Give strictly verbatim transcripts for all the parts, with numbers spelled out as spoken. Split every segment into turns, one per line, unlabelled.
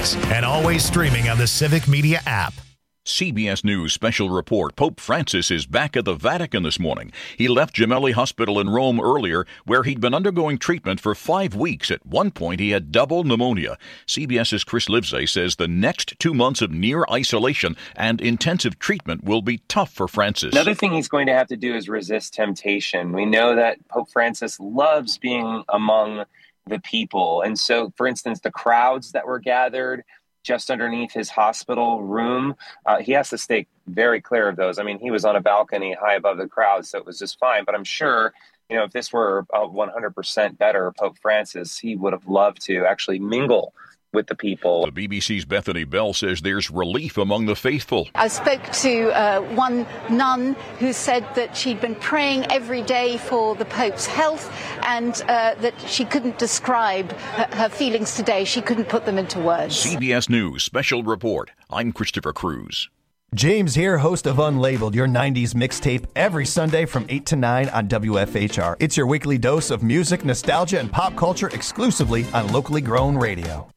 Francis, and always streaming on the Civic Media app.
C B S News special report. Pope Francis is back at the Vatican this morning. He left Gemelli Hospital in Rome earlier, where he'd been undergoing treatment for five weeks. At one point, he had double pneumonia. CBS's Chris Livesay says the next two months of near isolation and intensive treatment will be tough for Francis.
Another thing he's going to have to do is resist temptation. We know that Pope Francis loves being among the people. And so, for instance, the crowds that were gathered just underneath his hospital room, uh, he has to stay very clear of those. I mean, he was on a balcony high above the crowd, so it was just fine. But I'm sure, you know, if this were a one hundred percent better Pope Francis, he would have loved to actually mingle with the people.
The B B C's Bethany Bell says there's relief among the faithful.
I spoke to uh, one nun who said that she'd been praying every day for the Pope's health and uh, that she couldn't describe her, her feelings today. She couldn't put them into words.
C B S News special report. I'm Christopher Cruz.
James here, host of Unlabeled, your nineties mixtape, every Sunday from eight to nine on W F H R. It's your weekly dose of music, nostalgia, and pop culture exclusively on locally grown radio.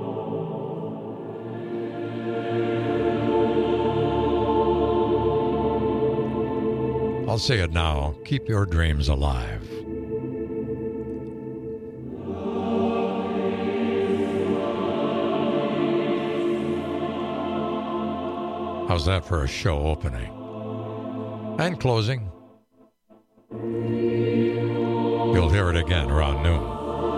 I'll say it now. Keep your dreams alive. How's that for a show opening? And closing. You'll hear it again around noon.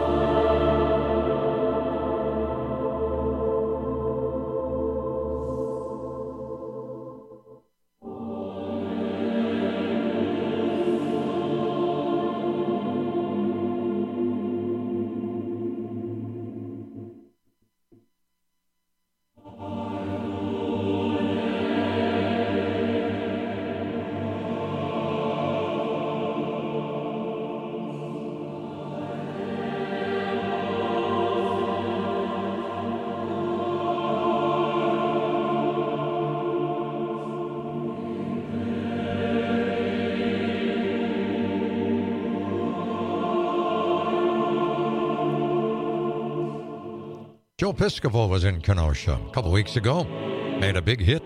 Joe Piscopo was in Kenosha a couple weeks ago, made a big hit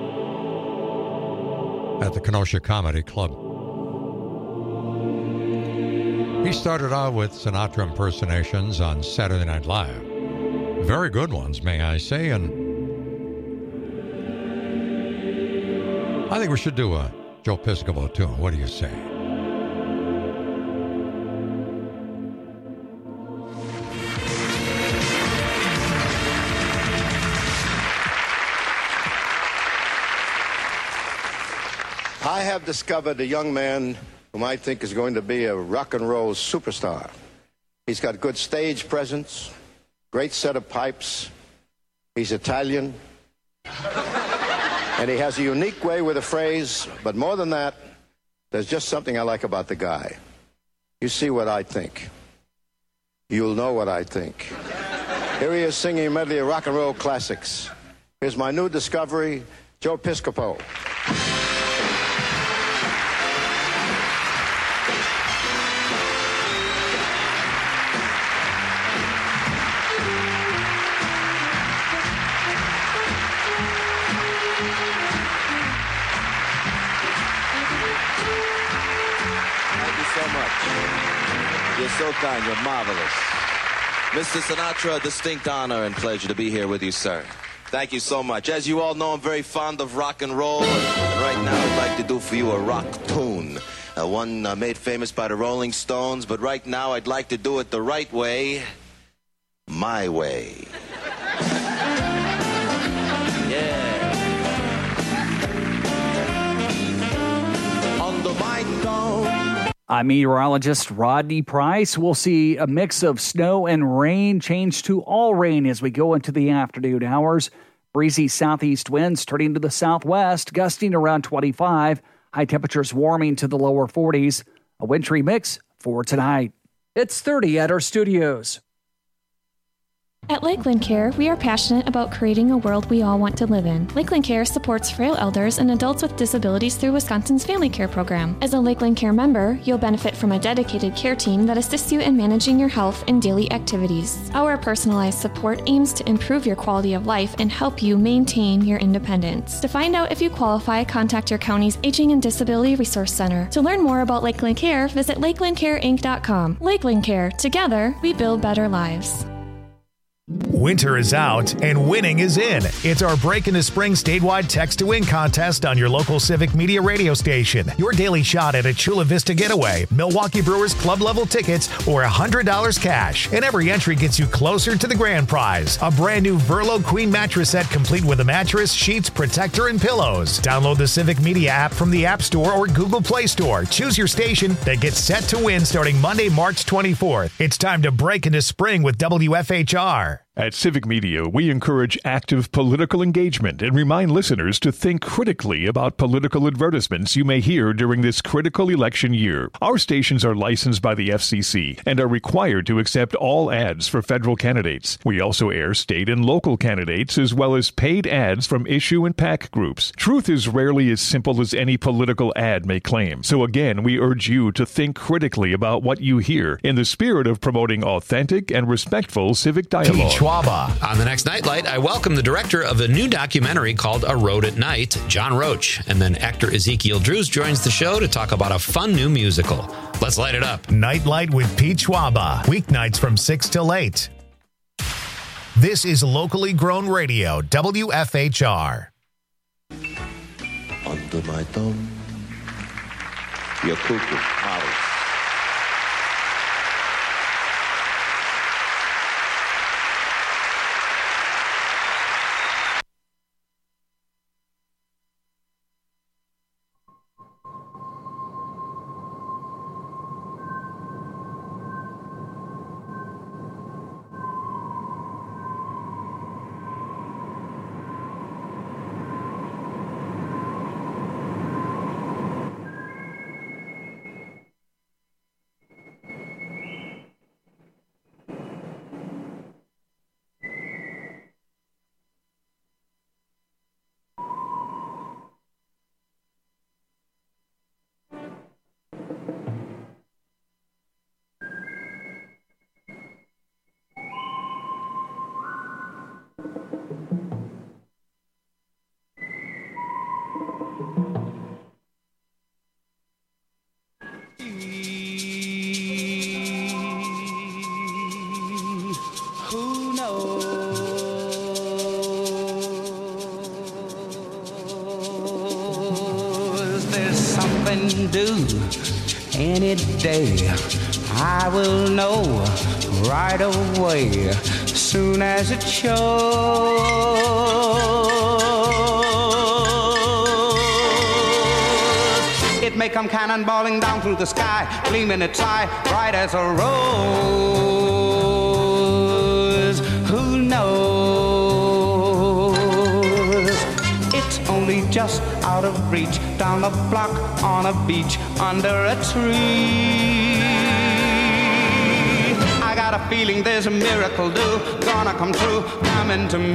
at the Kenosha Comedy Club. He started out with Sinatra impersonations on Saturday Night Live. Very good ones, may I say, and I think we should do a Joe Piscopo tune. What do you say?
I have discovered a young man whom I think is going to be a rock and roll superstar. He's got good stage presence, great set of pipes. He's Italian. And he has a unique way with a phrase, but more than that, there's just something I like about the guy. You see what I think. You'll know what I think. Here he is singing a medley of rock and roll classics. Here's my new discovery, Joe Piscopo.
You're so kind. You're marvelous. Mister Sinatra, a distinct honor and pleasure to be here with you, sir. Thank you so much. As you all know, I'm very fond of rock and roll. And right now, I'd like to do for you a rock tune. Uh, one uh, made famous by the Rolling Stones. But right now, I'd like to do it the right way. My way. Yeah. On the microphone.
I'm meteorologist Rodney Price. We'll see a mix of snow and rain change to all rain as we go into the afternoon hours. Breezy southeast winds turning to the southwest, gusting around twenty-five. High temperatures warming to the lower forties. A wintry mix for tonight. It's thirty at our studios.
At Lakeland Care, we are passionate about creating a world we all want to live in. Lakeland Care supports frail elders and adults with disabilities through Wisconsin's Family Care Program. As a Lakeland Care member, you'll benefit from a dedicated care team that assists you in managing your health and daily activities. Our personalized support aims to improve your quality of life and help you maintain your independence. To find out if you qualify, contact your county's Aging and Disability Resource Center. To learn more about Lakeland Care, visit lakeland care inc dot com. Lakeland Care. Together, we build better lives.
Winter is out and winning is in. It's our Break into Spring statewide text to win contest on your local Civic Media radio station. Your daily shot at a Chula Vista getaway, Milwaukee Brewers club level tickets, or one hundred dollars cash. And every entry gets you closer to the grand prize. A brand new Verlo Queen mattress set complete with a mattress, sheets, protector, and pillows. Download the Civic Media app from the App Store or Google Play Store. Choose your station that gets set to win starting Monday, March twenty-fourth. It's time to break into spring with W F H R.
At Civic Media, we encourage active political engagement and remind listeners to think critically about political advertisements you may hear during this critical election year. Our stations are licensed by the F C C and are required to accept all ads for federal candidates. We also air state and local candidates as well as paid ads from issue and PAC groups. Truth is rarely as simple as any political ad may claim. So again, we urge you to think critically about what you hear in the spirit of promoting authentic and respectful civic dialogue.
On the next Nightlight, I welcome the director of a new documentary called A Road at Night, John Roach. And then actor Ezekiel Drews joins the show to talk about a fun new musical. Let's light it up.
Nightlight with Pete Schwaba. Weeknights from six till eight. This is locally grown radio, W F H R.
Under my thumb, your cuckoo house.
Do any day, I will know right away, soon as it shows. It may come cannonballing down through the sky, gleaming its eye, bright as a rose. Who knows? It's only just out of reach, down the block, on a beach, under a tree. I got a feeling there's a miracle due, gonna come true, coming to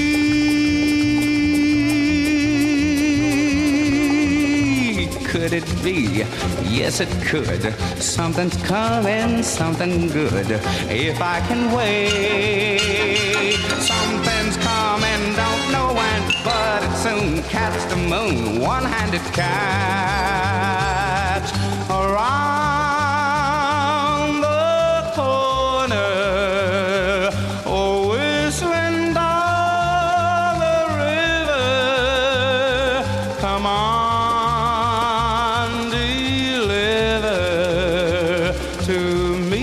me. Could it be? Yes, it could. Something's coming, something good, if I can wait. Something's coming, don't know when, but it soon catch the moon, one-handed catch around the corner, oh, whistling down the river. Come on, deliver to me.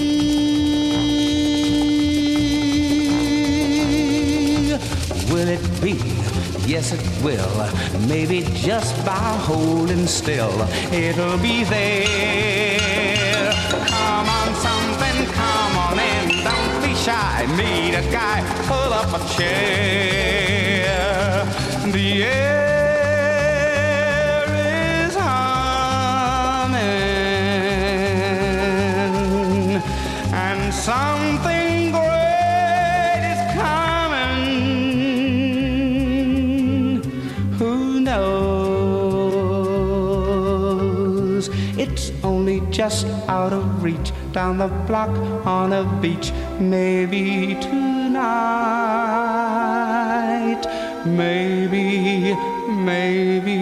Will it be? Yes, it will. Maybe just by holding still, it'll be there. Come on, something, come on in. Don't be shy. Meet a guy. Pull up a chair. The air is humming, and something great it's only just out of reach. Down the block on a beach, maybe tonight. Maybe, maybe,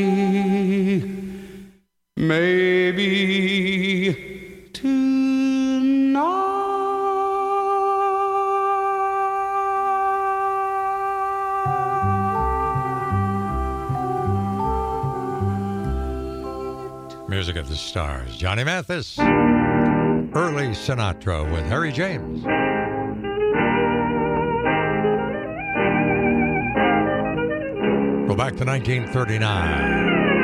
maybe tonight.
Music of the Stars. Johnny Mathis. Early Sinatra with Harry James. Go back to nineteen thirty-nine.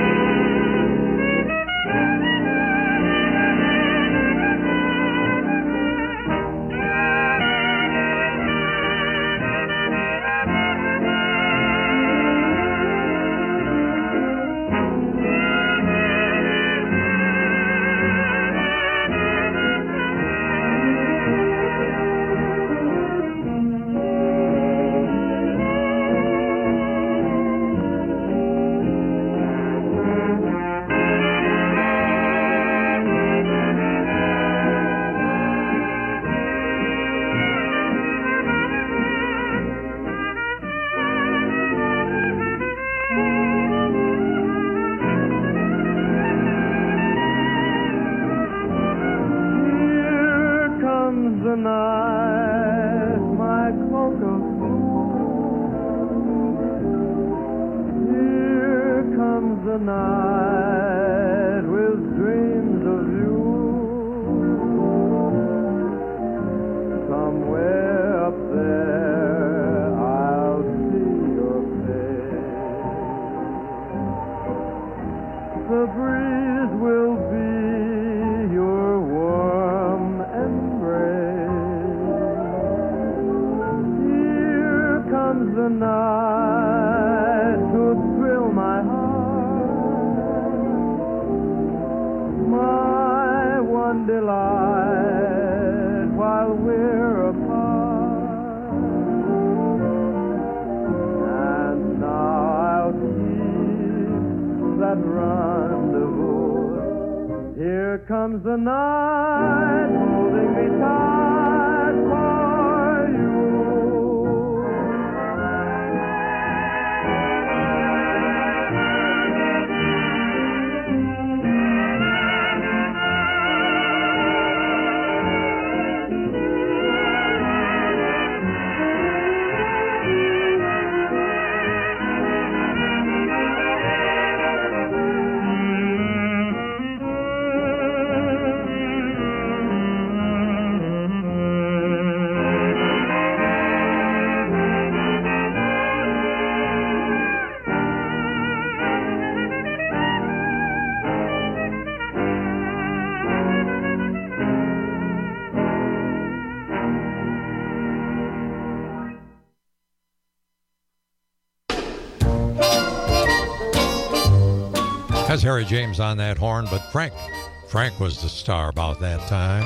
Harry James on that horn, but Frank, Frank was the star about that time.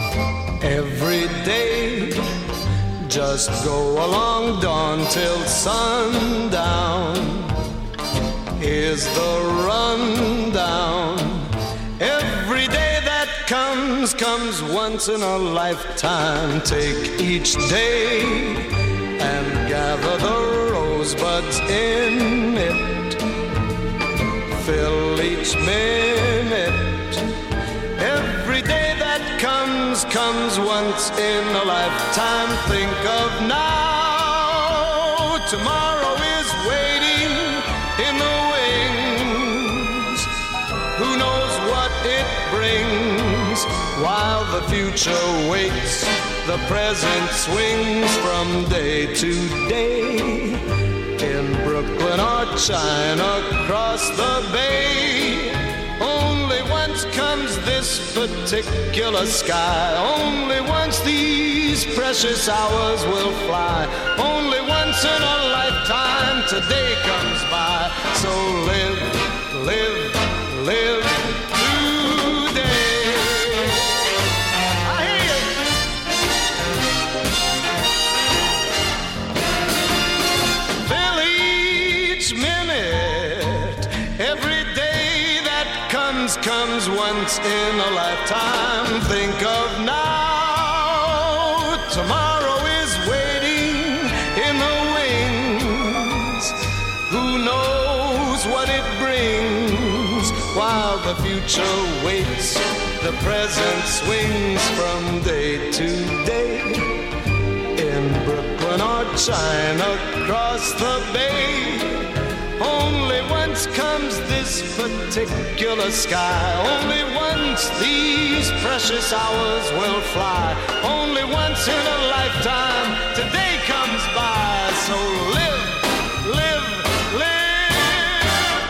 Every day, just go along dawn till sundown. Here's the rundown. Every day that comes, comes once in a lifetime. Take each day and gather the rosebuds in it. Fill each minute. Every day that comes, comes once in a lifetime. Think of now. Tomorrow is waiting in the wings. Who knows what it brings? While the future waits, the present swings from day to day. In Brooklyn or China, across the bay. Only once comes this particular sky. Only once these precious hours will fly. Only once in a lifetime today comes by. So live, live, live today. I hear you. Fill each minute. Every day that comes, comes once in a lifetime. Think of now. Tomorrow is waiting in the wings. Who knows what it brings? While the future waits, the present swings from day to day. In Brooklyn or China, across the bay, only once comes this particular sky. Only once these precious hours will fly. Only once in a lifetime today comes by. So live, live, live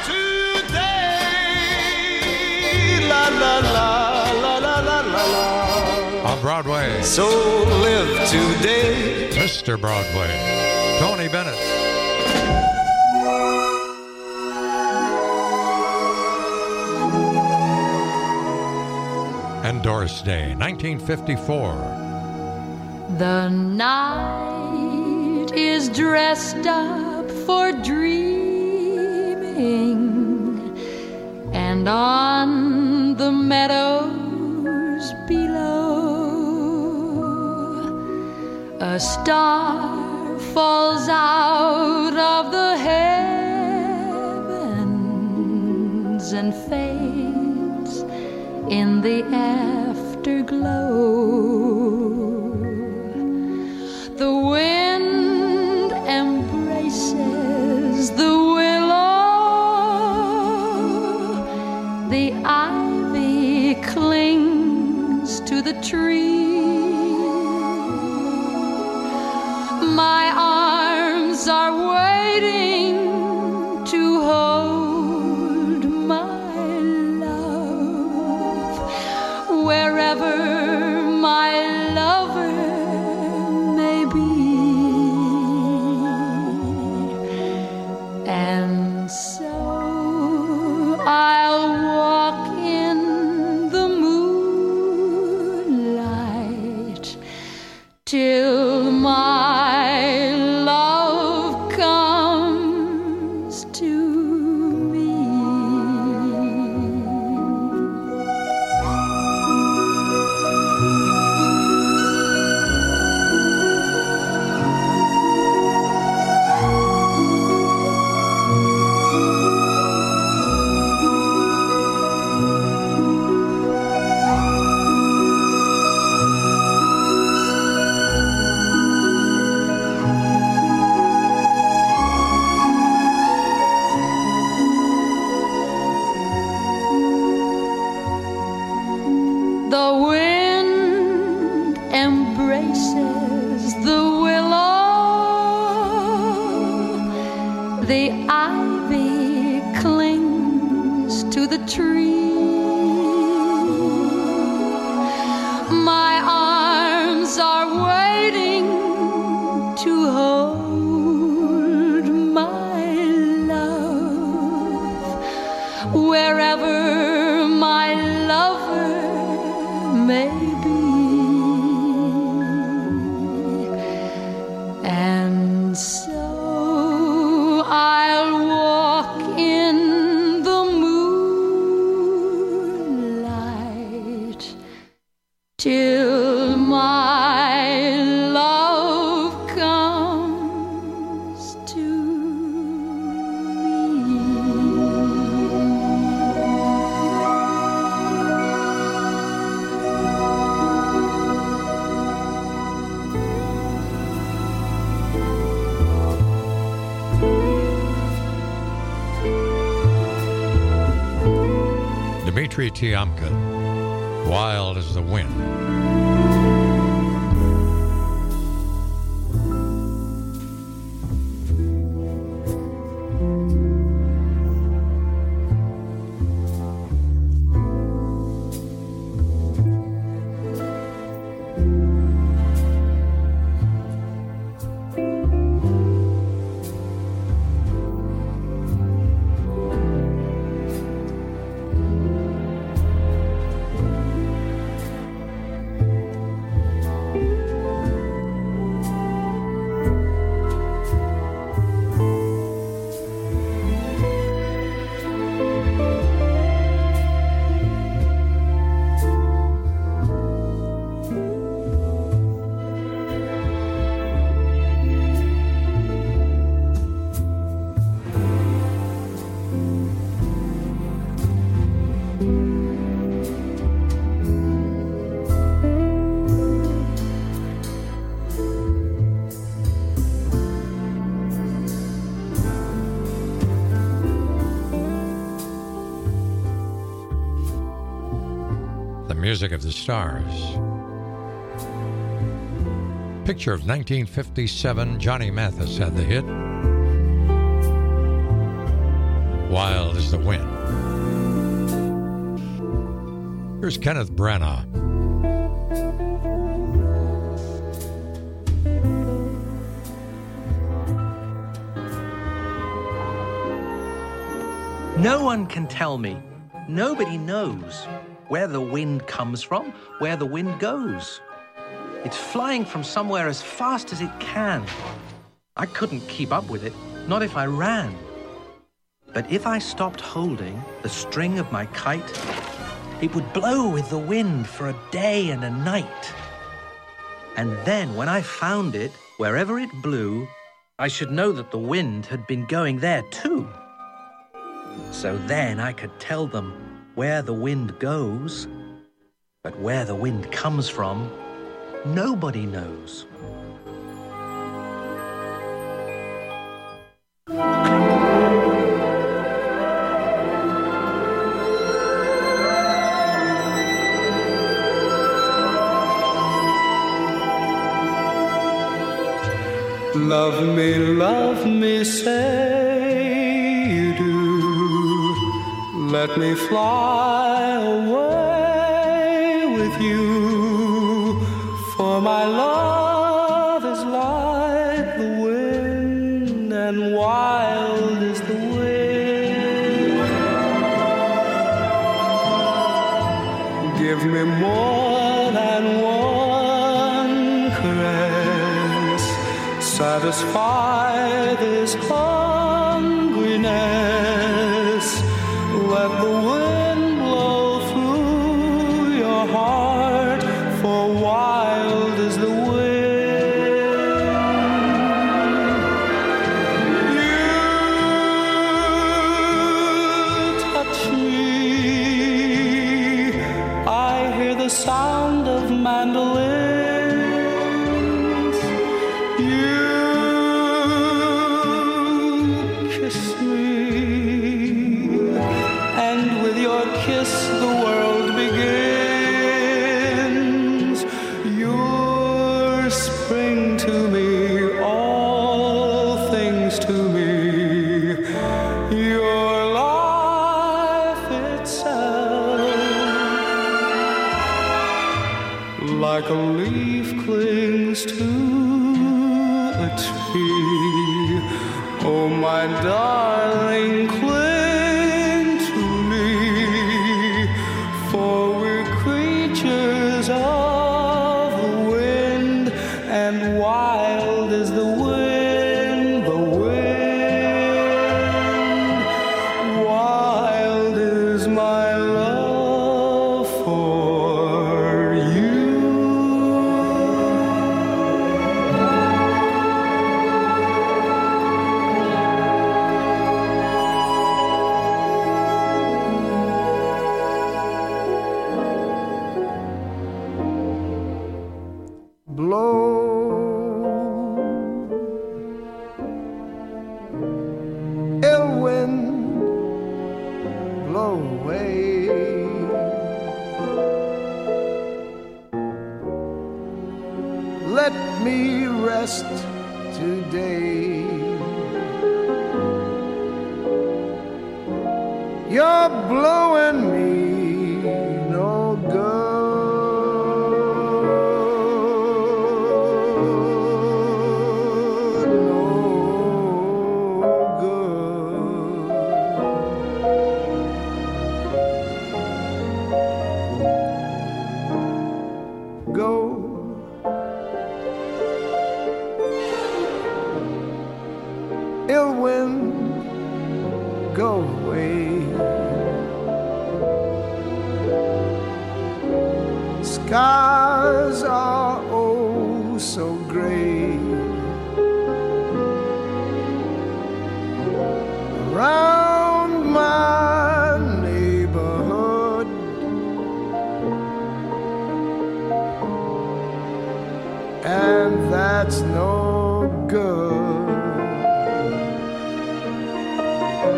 today. La la la la la la la la.
On Broadway.
So live today.
Mister Broadway. Tony Bennett. And Doris Day, nineteen fifty-four.
The night is dressed up for dreaming, and on the meadows below, a star falls out of the heavens and fades in the afterglow. The wind embraces the willow, the ivy clings to the tree. My arms are waiting to hold my love wherever my lover may be. And so I'll walk in the moonlight till my love comes to me. The wind embraces the willow, the ivy clings to the tree. My arms are waiting to hold my love wherever my lover may be. And so I'll walk in the moonlight till my love comes to
Dmitri Tiomkin, Wild as the Wind. music of the Stars. Picture of nineteen fifty-seven, Johnny Mathis had the hit. Wild as the Wind. Here's Kenneth Branagh.
No one can tell me. Nobody knows where the wind comes from, where the wind goes. It's flying from somewhere as fast as it can. I couldn't keep up with it, not if I ran. But if I stopped holding the string of my kite, it would blow with the wind for a day and a night. And then when I found it, wherever it blew, I should know that the wind had been going there too. So then I could tell them where the wind goes, but where the wind comes from, nobody knows.
Love me, love me, say you do. Let me fly away with you, for my love is like the wind and wild is the wind. Give me more than one caress, satisfy this hungriness. Let the wind blow through your heart, for wild is the wind. You touch me, I hear the sound of mandolins. You kiss me, and with your kiss the world begins. You're spring to me, all things to me, your life itself. Like a leaf clings to a tree, oh my darling, cling to me, for we're creatures of the wind, and wild is the wind, the wind. Wild is my love for you.
Ill wind, blow away. Let me rest today. You're blowing me no good, no good. Go. Ill wind, go away. Skies are oh so gray around my neighborhood. And that's no good.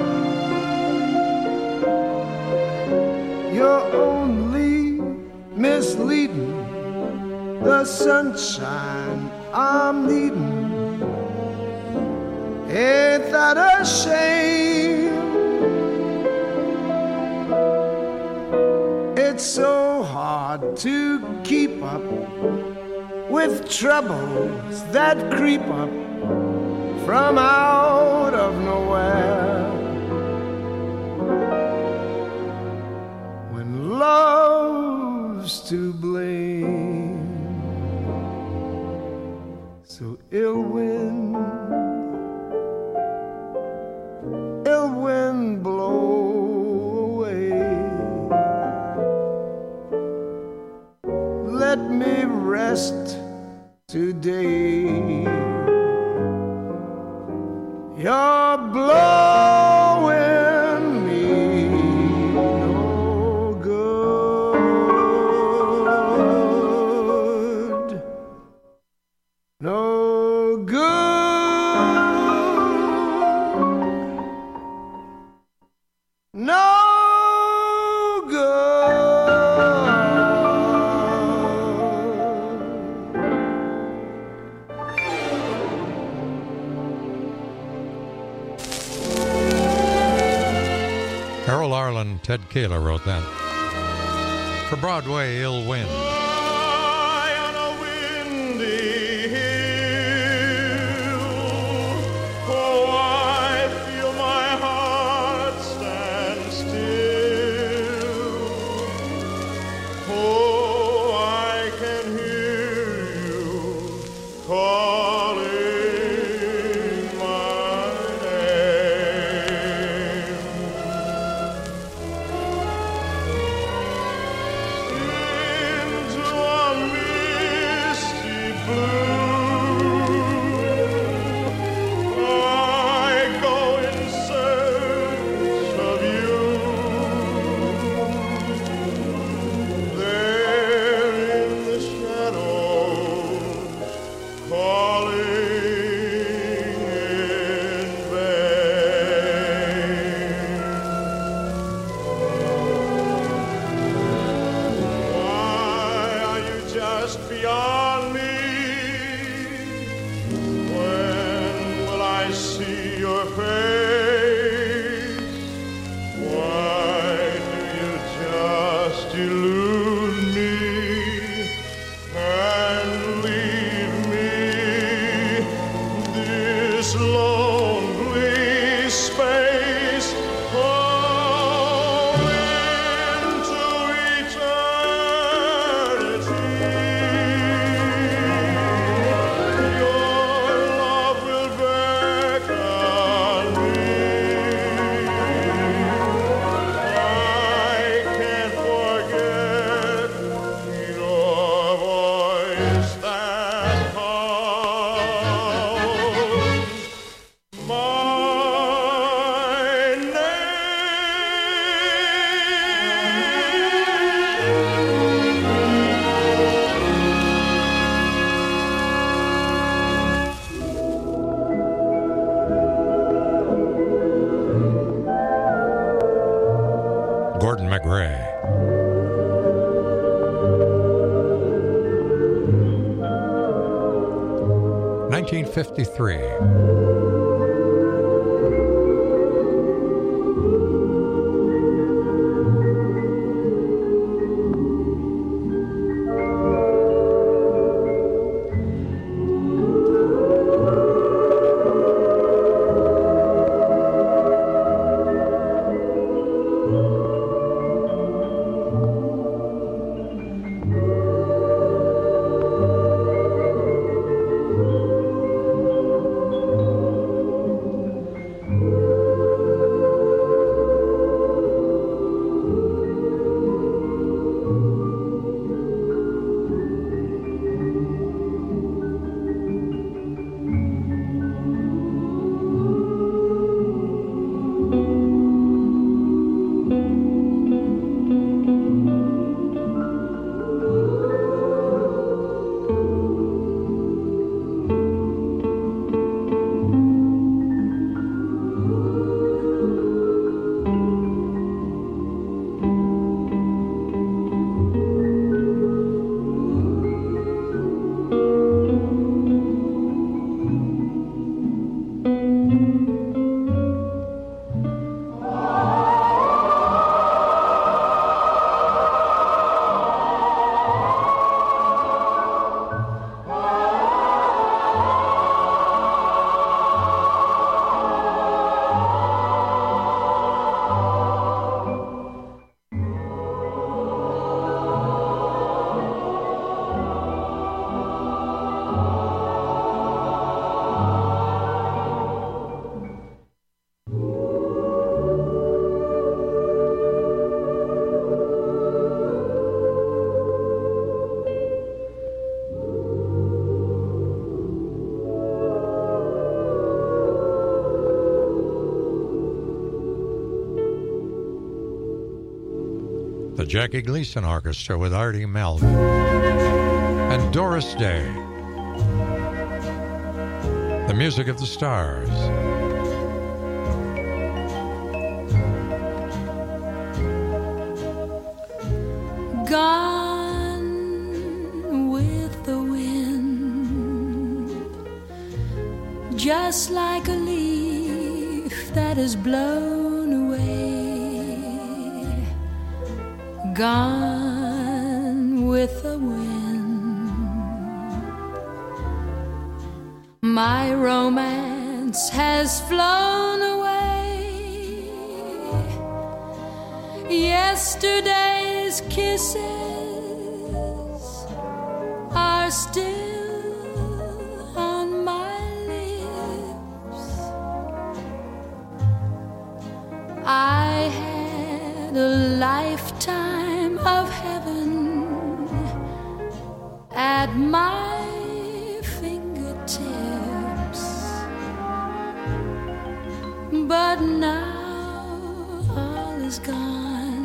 You're only the sunshine I'm needing. Ain't that a shame? It's so hard to keep up with troubles that creep up from out of nowhere. When love's to blame, so ill wind, ill wind blow away. Let me rest today. You're blowing me no good, no good, no
Harold Arlen, Ted Kahler wrote that. For Broadway, Ill Wind.
High on a windy hill, oh, I feel my heart stand still. Oh, I can hear you calling my name. Into a misty blue, I go in search of you. There in the shadows, calling in vain. Why are you just beyond me? When will I see your face? Why do you just elude me and leave me this lonely space? Oh, into eternity. Your love will beckon me. I can't forget your voice that calls my
Gordon McRae. nineteen fifty-three. The Jackie Gleason Orchestra with Artie Melvin and Doris Day. The Music of the Stars.
Gone with the wind, just like a leaf that is blown away. Gone with the wind, my romance has flown away. Yesterday's kisses are still on my lips. I had a lifetime of heaven at my fingertips, but now all is gone.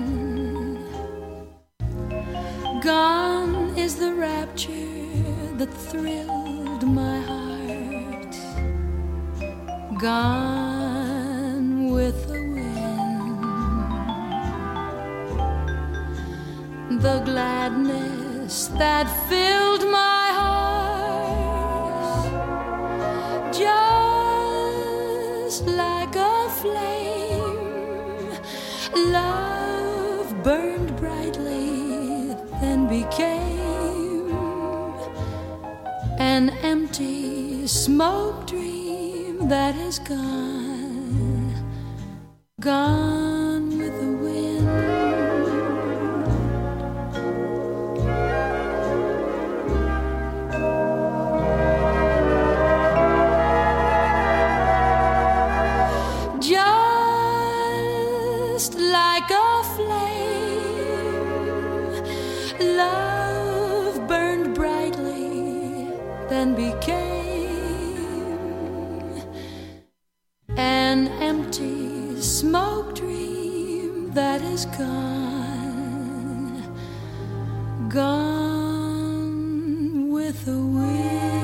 Gone is the rapture that thrilled my heart. Gone with the wind, the gladness that filled my heart, just like a flame. Love burned brightly, then became an empty smoke dream that is gone, gone with the wind. Just like a flame, love burned brightly, then became an empty smoke dream that is gone, gone with the wind.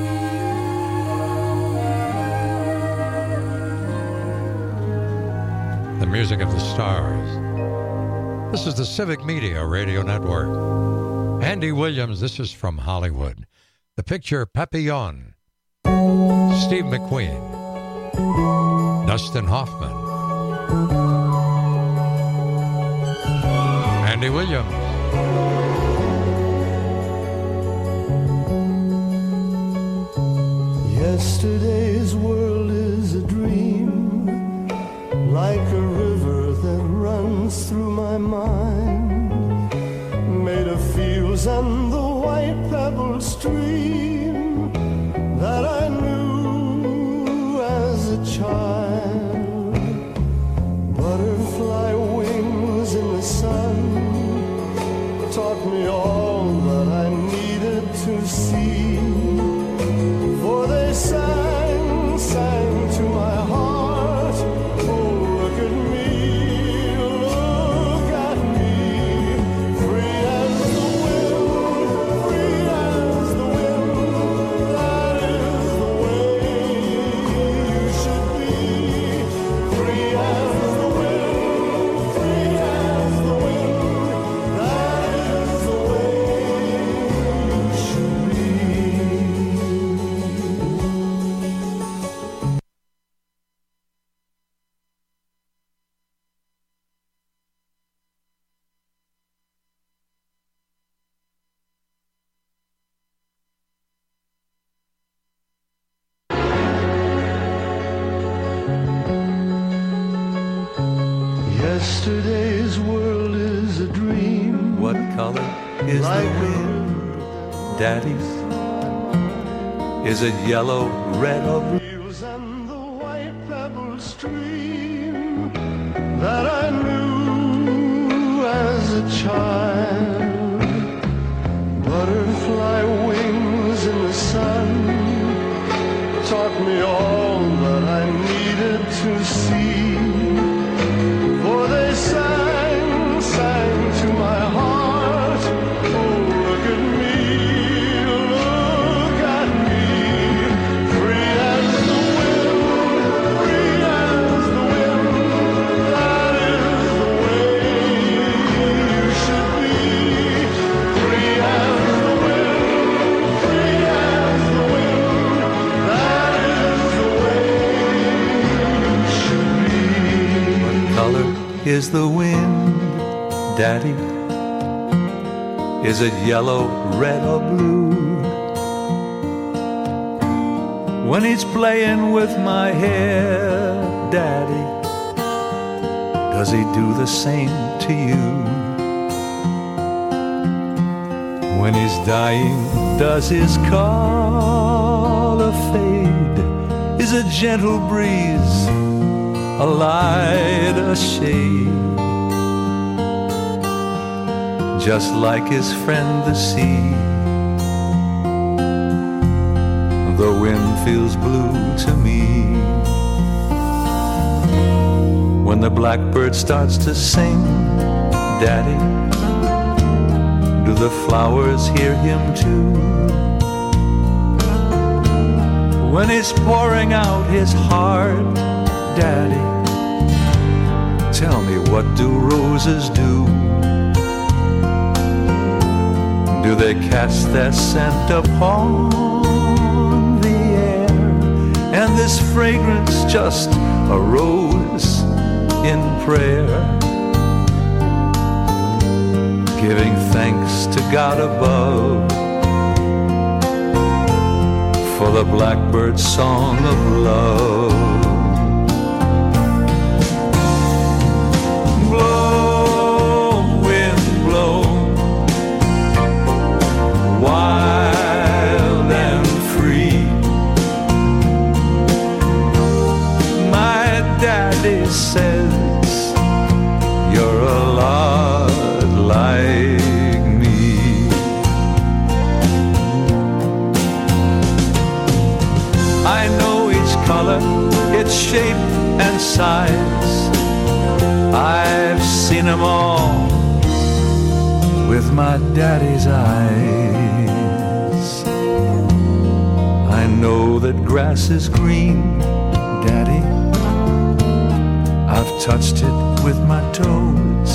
The Music of the Stars. This is the Civic Media Radio Network. Andy Williams, this is from Hollywood. The picture Papillon. Steve McQueen. Dustin Hoffman. Andy Williams.
Yesterday's world is a dream, like a river that runs through my mind, made of fields and the white pebbled stream that I knew as a child. Butterfly wings in the sun taught me all that I needed to see, for they sang, sang to my heart. Oh, look at me, look at me, free as the wind, free as the wind. That is the way you should be, free as the wind, free as the wind. That is the way you should be. Yesterday's world is a dream.
What color is
Like
the wind, Daddy's? Is it yellow, red, or blue?
fields and the white pebbled stream that I knew as a child. Butterfly wings in the sun taught me all that I needed to see, for they sang, sang to my heart.
color is the wind, Daddy? Is it yellow, red, or blue? When he's playing with my hair, Daddy, does he do the same to you? When he's dying, does his color fade? Is a gentle breeze, a light, a shade, just like his friend the sea? The wind feels blue to me. When the blackbird starts to sing, Daddy, do the flowers hear him too? When he's pouring out his heart, Daddy, tell me, what do roses do? Do they cast their scent upon the air? And this fragrance just a rose in prayer, giving thanks to God above for the blackbird's song of love. Blow, wind, blow, wild and free. My daddy says you're a lot like me. I know each color, its shape and size. I've seen them all with my daddy's eyes. I know that grass is green, Daddy. I've touched it with my toes.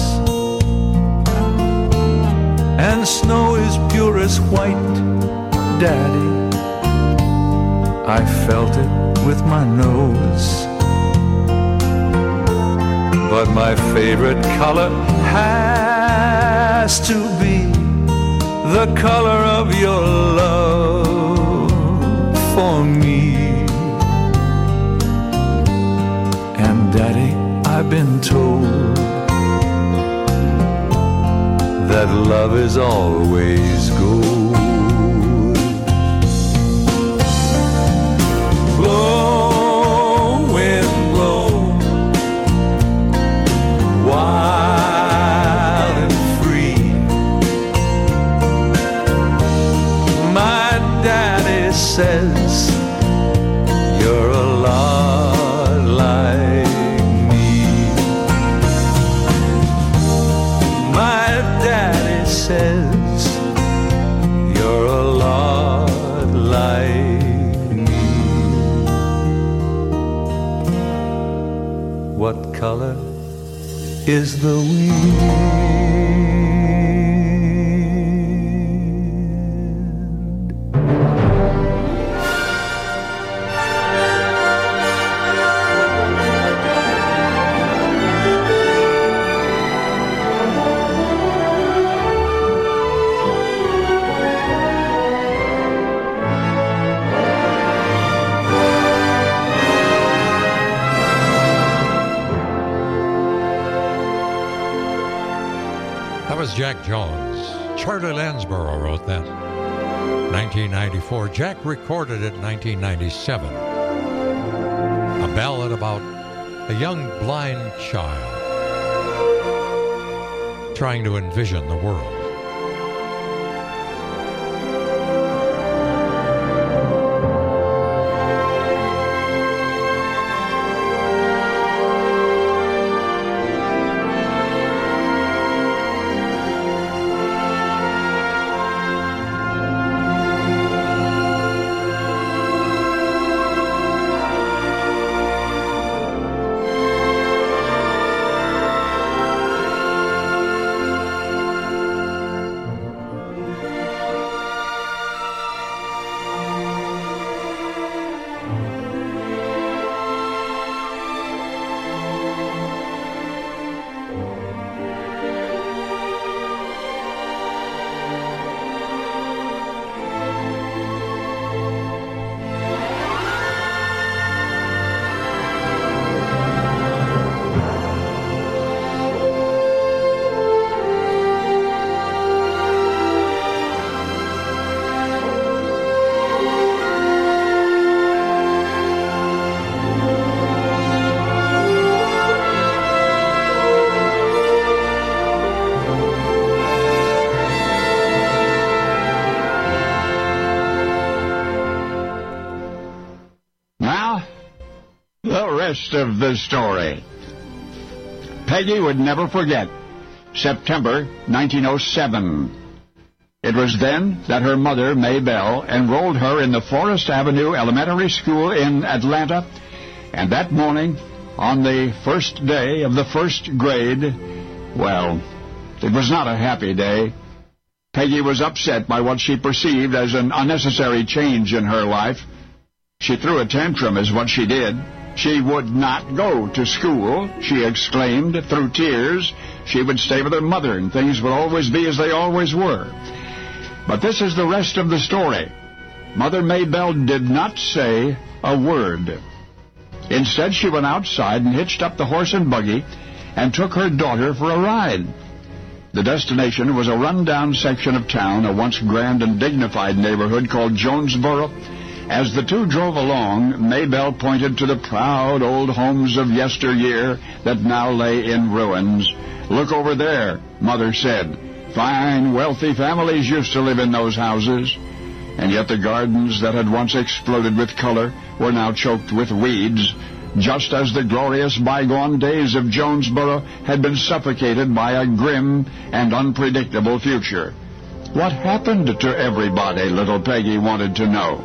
And snow is purest white, Daddy. I felt it with my nose. But my favorite color has to be the color of your love for me. And Daddy, I've been told that love is always gold. Blow, wind, blow, wild and free. My daddy says you're a lot like me. My daddy says you're a lot like me. What color is the wind?
Jack Jones. Charlie Lansborough wrote that. nineteen ninety-four. Jack recorded it in nineteen ninety-seven. A ballad about a young blind child trying to envision the world.
of the story. Peggy would never forget September nineteen oh seven. It was then that her mother, May Bell, enrolled her in the Forest Avenue Elementary School in Atlanta, and that morning, on the first day of the first grade, well, it was not a happy day. Peggy was upset by what she perceived as an unnecessary change in her life. She threw a tantrum is what she did. She would not go to school, she exclaimed through tears. She would stay with her mother, and things would always be as they always were. But this is the rest of the story. Mother Maybell did not say a word. Instead, she went outside and hitched up the horse and buggy and took her daughter for a ride. The destination was a run-down section of town, a once grand and dignified neighborhood called Jonesboro. As the two drove along, Maybell pointed to the proud old homes of yesteryear that now lay in ruins. "Look over there," Mother said. "Fine, wealthy families used to live in those houses." And yet the gardens that had once exploded with color were now choked with weeds, just as the glorious bygone days of Jonesboro had been suffocated by a grim and unpredictable future. What happened to everybody, little Peggy wanted to know.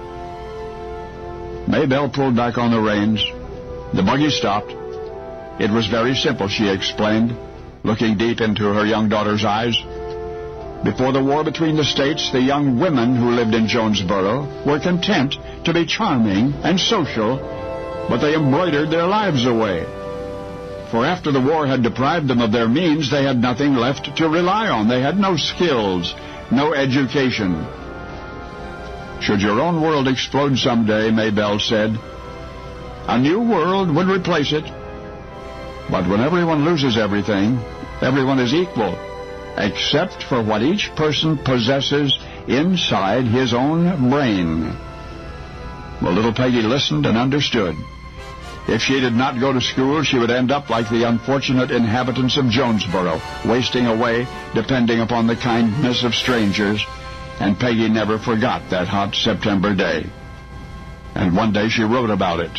Maybell pulled back on the reins. The buggy stopped. It was very simple, she explained, looking deep into her young daughter's eyes. Before the war between the states, the young women who lived in Jonesboro were content to be charming and social, but they embroidered their lives away. For after the war had deprived them of their means, they had nothing left to rely on. They had no skills, no education. Should your own world explode someday, Maybell said, a new world would replace it. But when everyone loses everything, everyone is equal, except for what each person possesses inside his own brain. Well, little Peggy listened and understood. If she did not go to school, she would end up like the unfortunate inhabitants of Jonesboro, wasting away, depending upon the kindness of strangers. And Peggy never forgot that hot September day. And one day she wrote about it.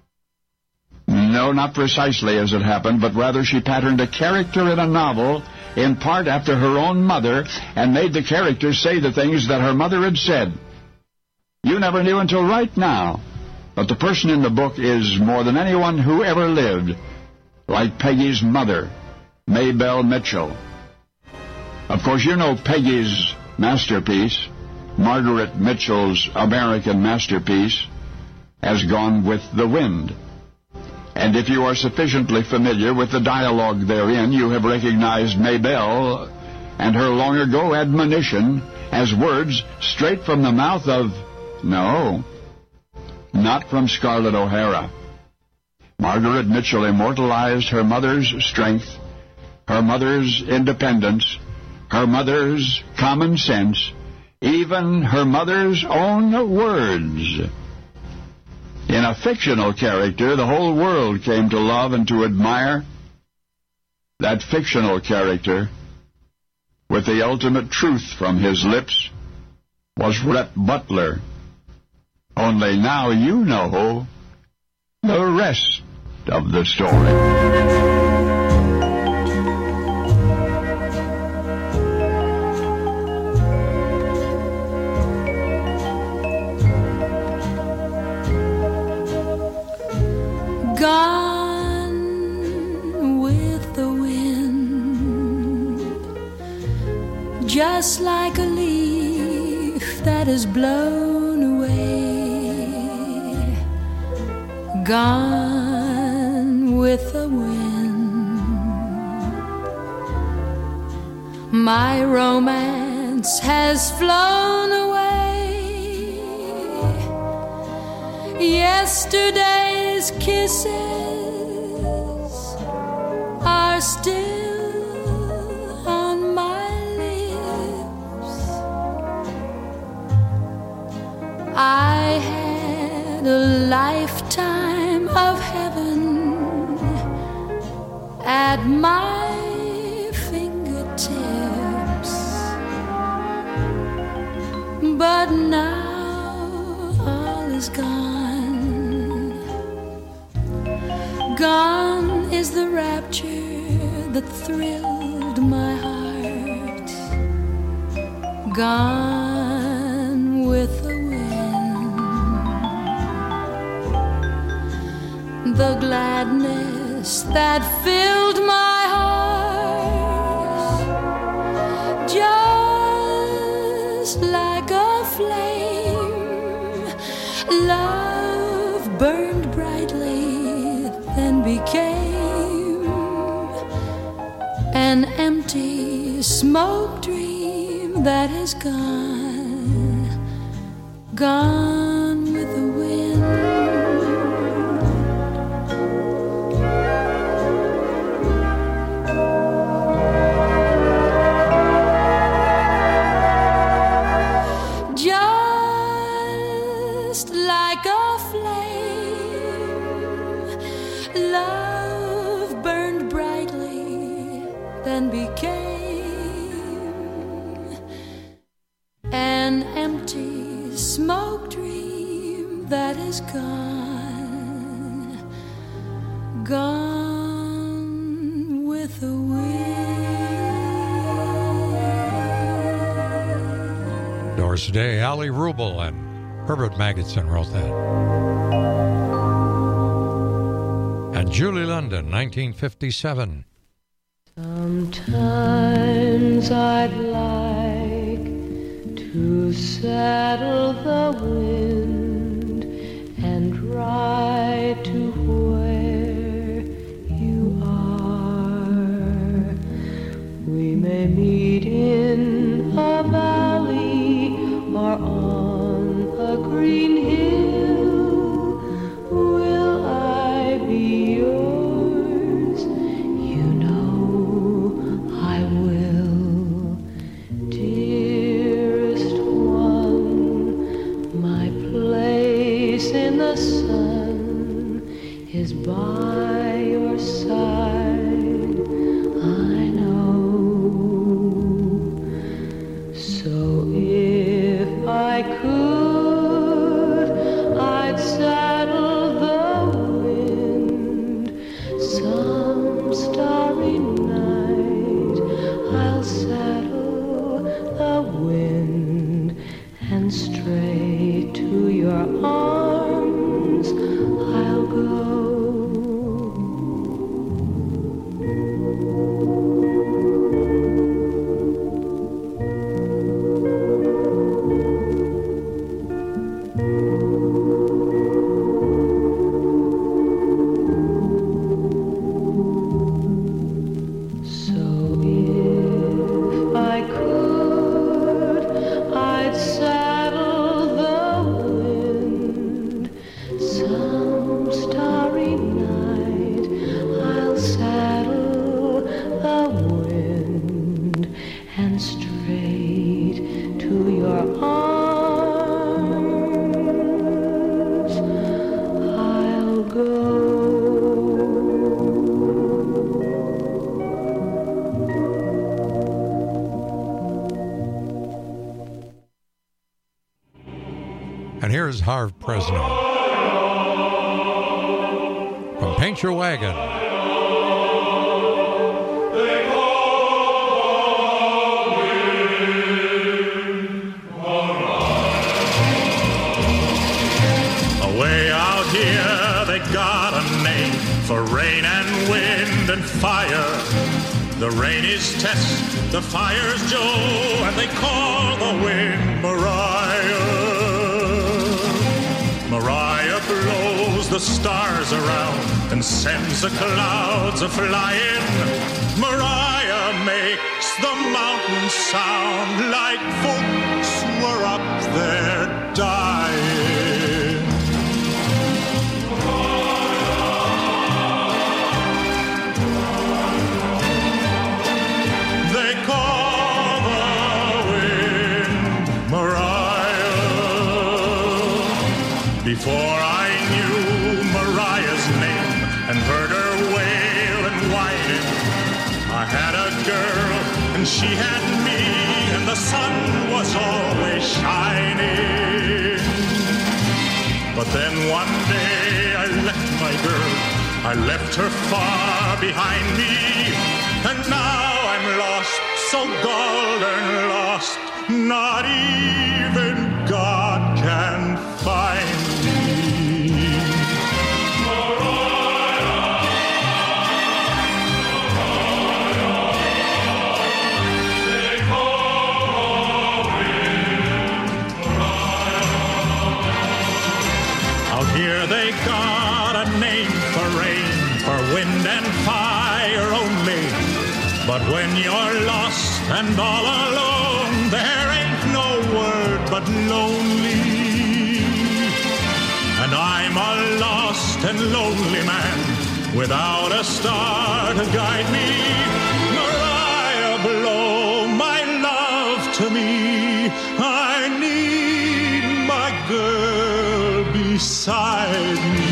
No, not precisely as it happened, but rather she patterned a character in a novel, in part after her own mother, and made the character say the things that her mother had said. You never knew until right now, but the person in the book is, more than anyone who ever lived, like Peggy's mother, Maybell Mitchell. Of course, you know Peggy's masterpiece, Margaret Mitchell's American masterpiece, has gone with the wind. And if you are sufficiently familiar with the dialogue therein, you have recognized Maybell and her long-ago admonition as words straight from the mouth of, no, not from Scarlett O'Hara. Margaret Mitchell immortalized her mother's strength, her mother's independence, her mother's common sense, even her mother's own words. In a fictional character the whole world came to love and to admire. That fictional character, with the ultimate truth from his lips, was Rhett Butler. Only now you know the rest of the story.
Gone with the wind, just like a leaf that is blown away. Gone with the wind, my romance has flown away. Yesterday's kisses are still on my lips. I had a lifetime of heaven at my fingertips, but now all is gone. Gone is the rapture that thrilled my heart. Gone with the wind. The gladness that filled my heart, just like a flame, love burned brightly, then became an empty smoke dream that is gone, gone with the wind. Just like a flame, love burned brightly, then became an empty smoke dream that is gone, gone with the wind.
Doors Day, Ali Rubel and Herbert Magidson wrote that. And Julie London, nineteen fifty-seven.
Sometimes I'd like to saddle the wind and ride to where you are. We may meet in a valley or on a green hill. Will I be yours? You know I will. Dearest one, my place in the sun is by your side, I know. So if I could, I'd saddle the wind. Some starry night I'll saddle the wind, and straight to your arms I'll go. So if I could, I'd saddle the wind. Some starry night I'll saddle the wind, and straight to your arms I'll go.
And here's Harv Presno from Paint Your Wagon.
Away out here, they got a name for rain and wind and fire. The rain is Tess, the fire's Joe, and they call the wind Mariah. Mariah blows the stars around and sends the clouds a-flying. Mariah makes the mountains sound like folks were up there dying. They call the wind Mariah. Before I knew Mariah's name and heard her wail and whining, I had a girl and she had me, and the sun was always shining. But then one day I left my girl I left her far behind me, and now I'm lost, so golden lost, not even God can find me. Out here they got a name for rain, for wind and fire only. But when you're lost and all alone, there ain't no word but lonely. And I'm a lost and lonely man, without a star to guide me. Mariah, blow my love to me. I need my girl beside me.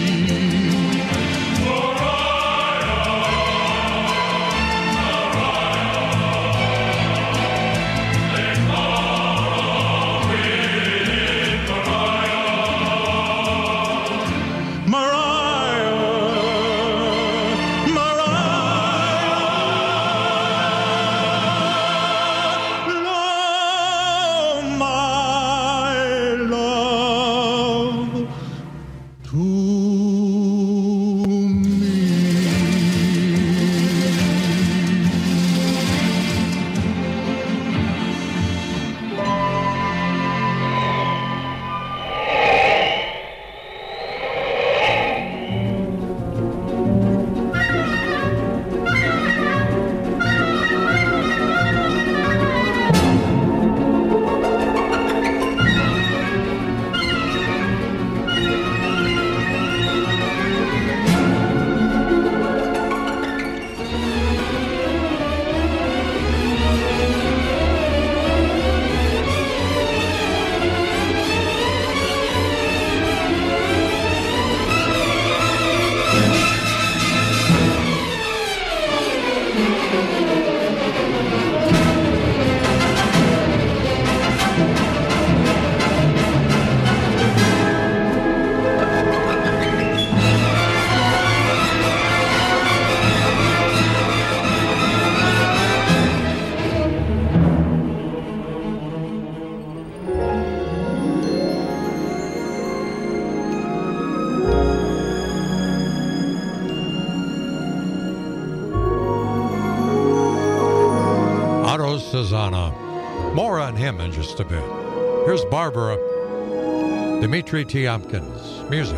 Susanna. More on him in just a bit. Here's Barbara. Dimitri Tiomkin's music.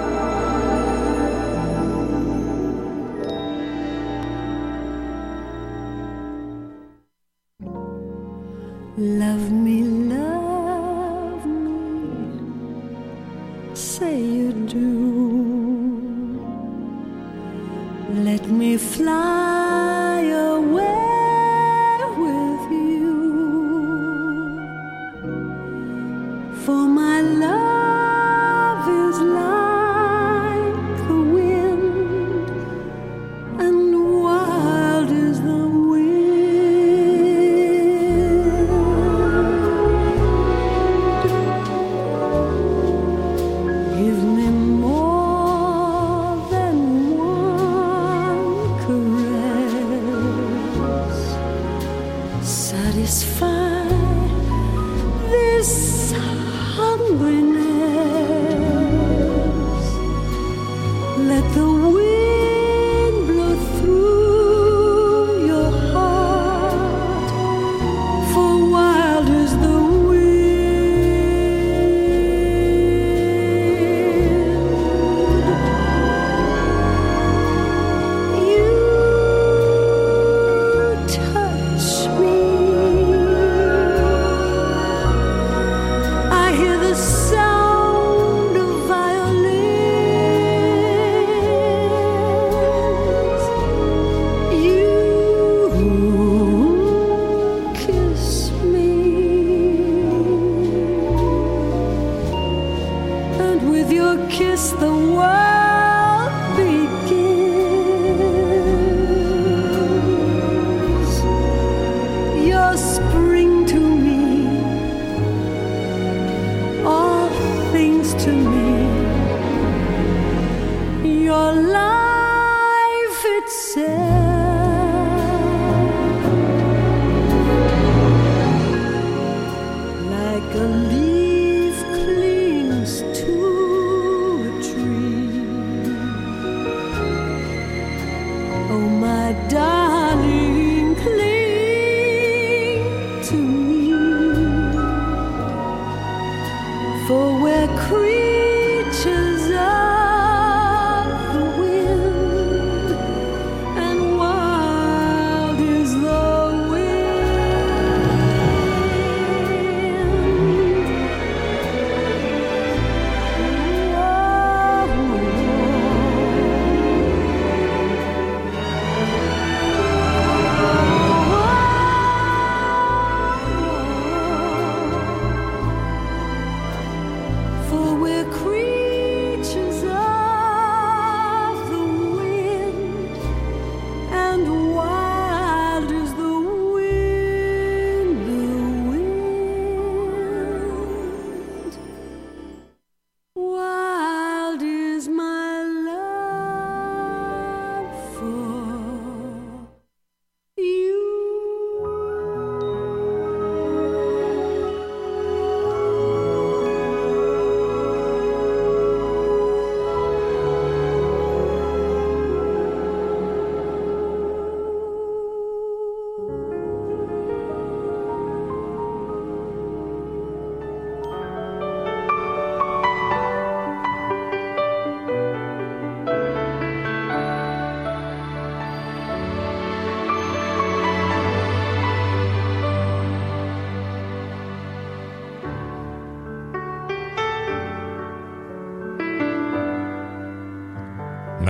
Love me, love me, say you do. Let me fly away with you, for my love is like the wind, and wild is the touch me.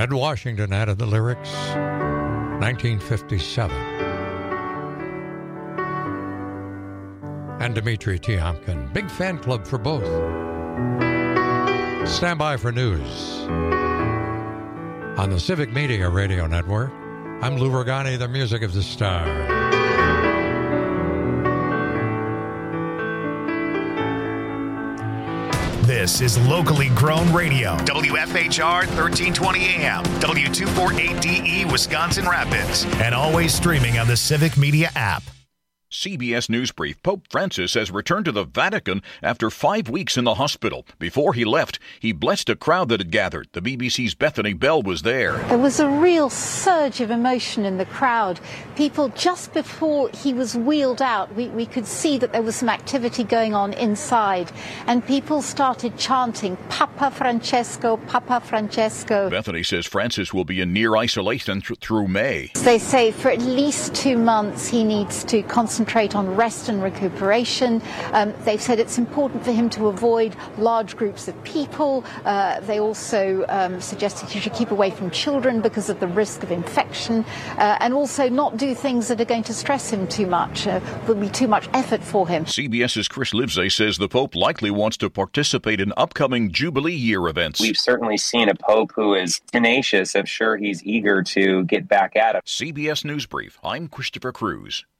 Ed Washington added the lyrics, nineteen fifty-seven. And Dimitri Tiomkin, big fan club for both. Stand by for news. On the Civic Media Radio Network, I'm Lou Ragani, the music of the stars.
This is locally grown radio. W F H R thirteen twenty A M, W two forty-eight D E, Wisconsin Rapids, and always streaming on the Civic Media app.
C B S News Brief. Pope Francis has returned to the Vatican after five weeks in the hospital. Before he left, he blessed a crowd that had gathered. The B B C's Bethany Bell was there.
There was a real surge of emotion in the crowd. People, just before he was wheeled out, we, we could see that there was some activity going on inside. And people started chanting, Papa Francesco, Papa Francesco.
Bethany says Francis will be in near isolation th- through May.
They say for at least two months he needs to concentrate on rest and recuperation. Um, they've said it's important for him to avoid large groups of people. Uh, they also um, suggested he should keep away from children because of the risk of infection, uh, and also not do things that are going to stress him too much. Uh, will be too much effort for him.
CBS's Chris Livesey says the Pope likely wants to participate in upcoming Jubilee year events.
We've certainly seen a Pope who is tenacious. I'm sure he's eager to get back at it.
C B S News Brief. I'm Christopher Cruz.